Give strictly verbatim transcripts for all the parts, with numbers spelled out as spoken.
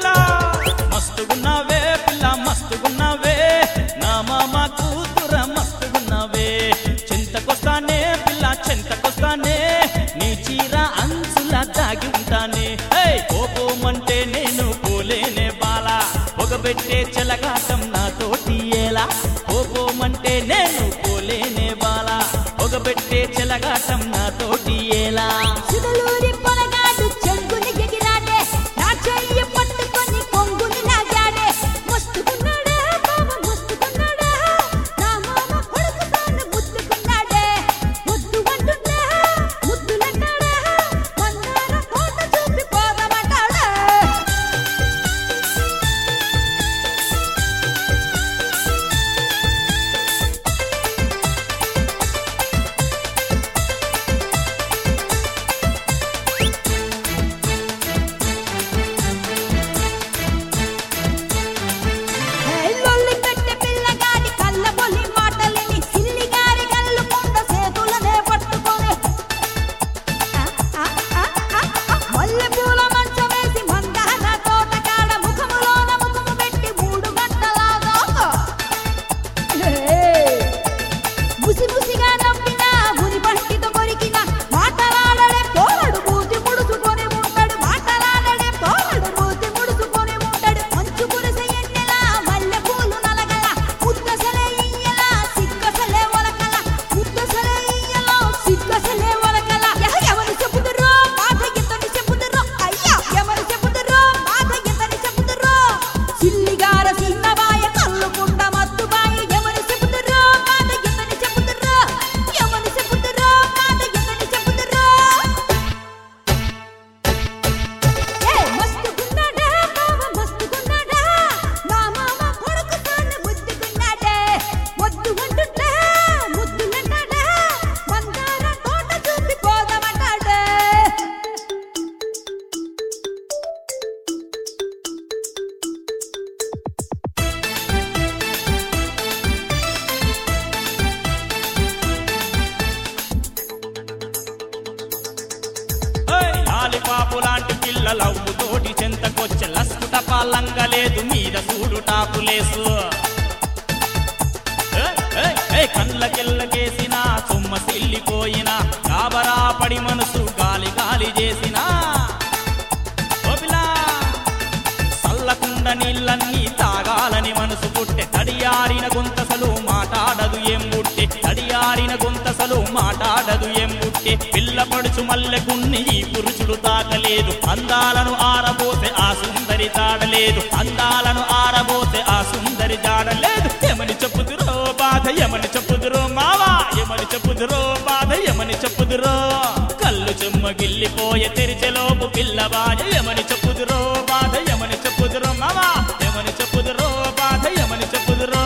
పిల్ల మస్తుగున్నావే పిల్ల మస్తుగున్నావే నా మామ కూతుర మస్తుగున్నావే చింతకొస్తానే పిల్ల చింతకొస్తానే నీ చీర అంచుల దాగి ఉంటానే కోపమంటే నేను పోలేనే బాల పొగబెట్టే చెలగాటం నాతోటి ఎలా కోపమంటే నేను పోలేనే బాల పొగబెట్టే చెలగాటం నాతోటి ఎలా పాపులాంటి పిల్లలవ్వు తోటి చెంతకొచ్చే లస్కుట పాలంగలేదు మీద చూడు టాపులేసు కళ్ళకెళ్ళకేసిన సొమ్మ సిల్లిపోయిన కాబరా పడి మనసు గాలి గాలి చేసిన చల్లకుండ నీళ్ళన్నీ తాగాలని మనసు పుట్టే తడియారిన గొంతసలు మాటాడదు ఏం పుట్టే తడియారిన గొంతసలు మాటాడదు ఏం పుట్టే పిల్ల పడుచు మల్లెకున్ని ఈ పురుషుడు తాకలేదు అందాలను ఆరబోతే ఆ సుందరి తాడలేదు అందాలను ఆరబోతే ఆ సుందరి జాడలేదు ఏమని చెప్పుదురో బాధ ఏమని చెప్పుదురో మావా ఏమని చెప్పుదురో బాధ ఏమని చెప్పుదురో కళ్ళు చెమ్మగిల్లిపోయే తెరిచెలోపు పిల్లవాయ ఏమని చెప్పుదురో బాధ ఏమని చెప్పుదురో మావా ఏమని చెప్పుదురో బాధ ఏమని చెప్పుదురో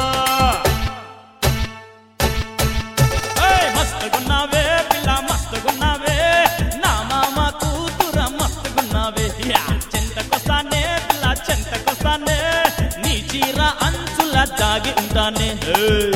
మస్తుగున్నావే పిల్ల మస్తుగున్నావే నా మామ కూతుర మస్తుగున్నావే చెంతకొస్తానే పిల్ల చెంతకొస్తానే నీ చీర అంచుల దాగి ఉంటానే